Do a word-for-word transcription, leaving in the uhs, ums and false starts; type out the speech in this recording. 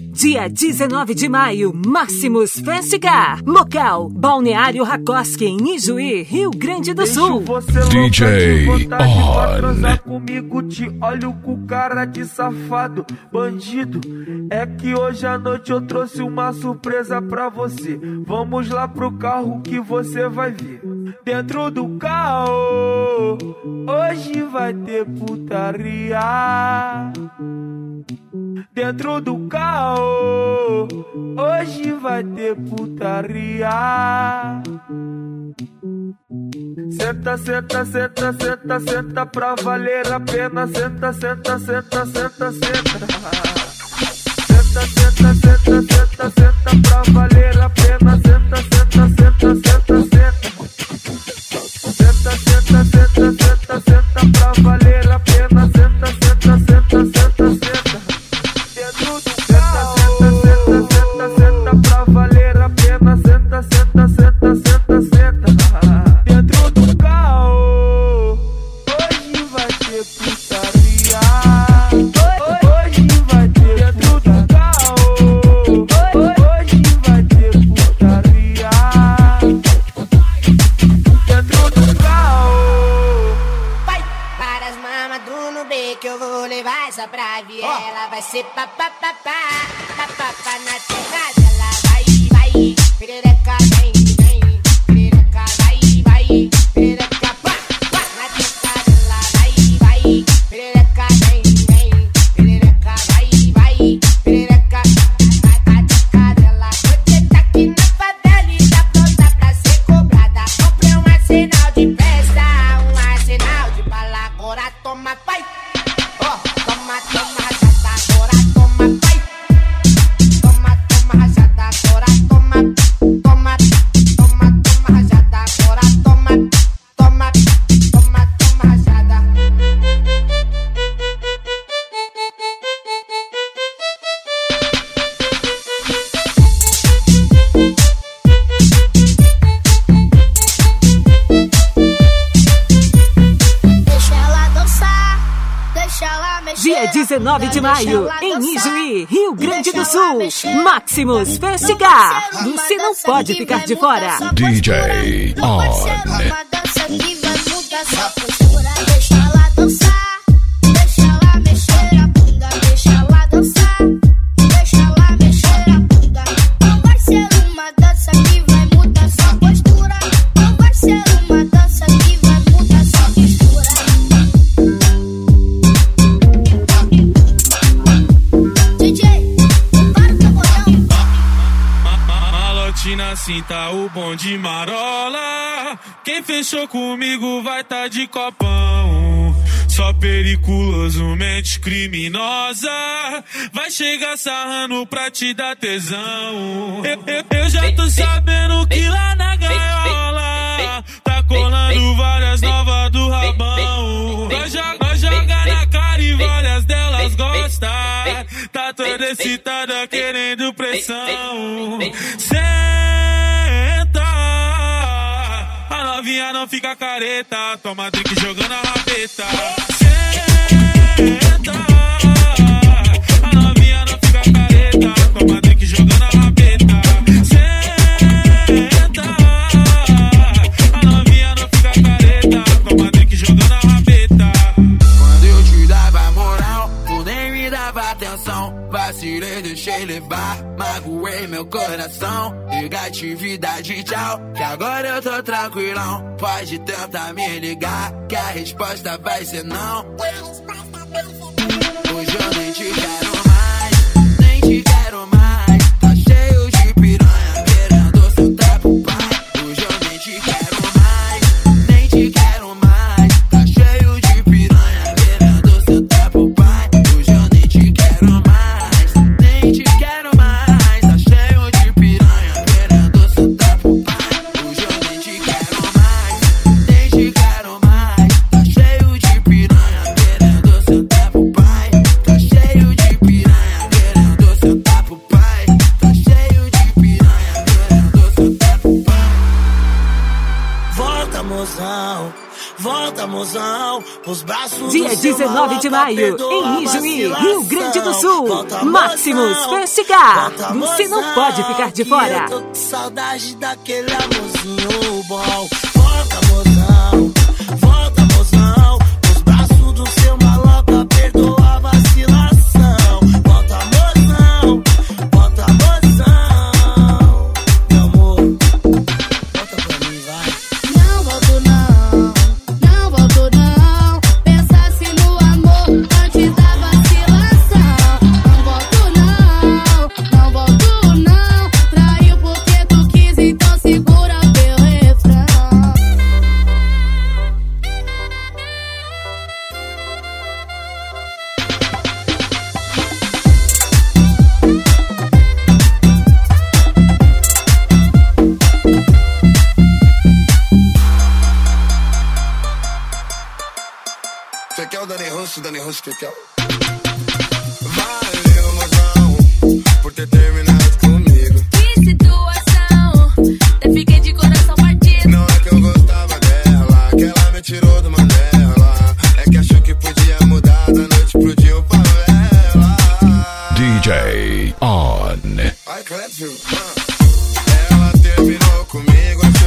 Dia dezenove de maio, Máximos Festicar. Local, Balneário Rakoski, em Ijuí, Rio Grande do Sul. D J On. Comigo te olho com cara de safado, bandido. É que hoje à noite eu trouxe uma surpresa pra você. Vamos lá pro carro que você vai ver. Dentro do carro, hoje vai ter putaria. Dentro do carro, hoje vai ter putaria. Senta, senta, senta, senta, senta pra valer a pena. Senta, senta, senta, senta, senta. Senta, senta, senta, senta, senta pra valer a pena. Senta, senta, senta, senta, senta. Senta, senta, senta, senta, senta pra valer a pena. Senta, senta, senta, senta, senta. Dentro do carro, senta, senta, senta pra valer a pena. Senta, senta, senta, senta, senta. Dentro do carro, hoje vai ter putaria. Hoje vai ter dentro do carro. Hoje vai ter putaria. Dentro do carro. Vai para as mamas do Nubê que eu vou levar essa pra viela. Vai ser papapá, papapá na terra dela. Vai, vai, perereca, vem, vem. Perereca, vai, vai. Perereca, pá, pá na terra dela. Vai, vai, perereca, vem, vem. Perereca, vai, vai. Perereca, na terra dela. Você tá aqui na favela e tá pronta pra ser cobrada. Comprei um arsenal de festa, um arsenal de bala. Agora toma, pai. Ó, toma, toma, rajada. Agora toma, pai. Toma, toma, rajada. Agora toma, toma, toma, toma, rajada. Agora toma, toma, toma, toma, rajada. Deixa ela dançar, deixa ela mexer. Dia dezenove de maio, em Ijuí, Rio Grande do Sul. Máximos Festicar. Você não pode ficar de fora. D J Uma On. dança que vai mudar sua postura. Deixa ela dançar, deixa ela mexer a bunda. Deixa ela dançar, deixa ela mexer a bunda. Não vai ser uma dança que vai mudar sua postura. Não vai ser uma dança que vai mudar sua postura. D J, para o taborão. Malotina, cinta o bonde marola. Quem fechou comigo vai tá de copão. Só periculoso, mente criminosa. Vai chegar sarrando pra te dar tesão. Eu, eu, eu já tô sabendo que lá na gaiola tá colando várias novas do rabão. Nós joga, nós joga na cara e várias delas gostam. Tá toda excitada querendo pressão. Senta, a novinha não fica careta. Toma drink jogando a rabeta. Senta, a novinha não fica careta. Toma drink jogando a rabeta. Senta, a novinha não fica careta. Toma drink jogando a rabeta. Quando eu te dava moral, tu nem me dava atenção. Vacilei, deixei levar, magoei meu coração. Negatividade, tchau, que agora eu tô tranquilão. Pode tentar me ligar, que a resposta vai ser não. Hoje eu nem te quero mais, nem te quero mais. Tá cheio de piranha querendo sentar pro pai. Hoje eu nem te quero mais, nem te quero mais. Tá cheio de piranha querendo sentar pro pai. Hoje eu nem te quero mais, nem te quero mais. Tá cheio de piranha querendo sentar pro pai. Hoje eu nem te quero mais, nem te quero mais. Tá cheio de piranha querendo sentar pro pai. Tá cheio de piranha. Volta, mozão, os braços Dia dezenove de maio, em Ijuí, Rio Grande do Sul. Maximus Festival. Você não pode ficar de fora. Eu tô com saudade daquele amorzinho bom. Volta, mozão, volta, mozão, os braços do seu maloca, perdoa a vacilação. Volta, mozão, volta, mozão, meu amor, volta pra mim, vai. Não volto não, não volto não. Pensasse no amor antes da vacilação. Não volto não, não volto não. Traiu porque tu quis, então segura o teu refrão. Você quer o Dani Russo, Dani Russo, que quer? Valeu, mozão, por ter terminado comigo. Que situação, até fiquei de coração partido. Não é que eu gostava dela, que ela me tirou do Mandela. É que achou que podia mudar da noite pro dia o favela. D J On. Ai, Clepsville, ela terminou comigo.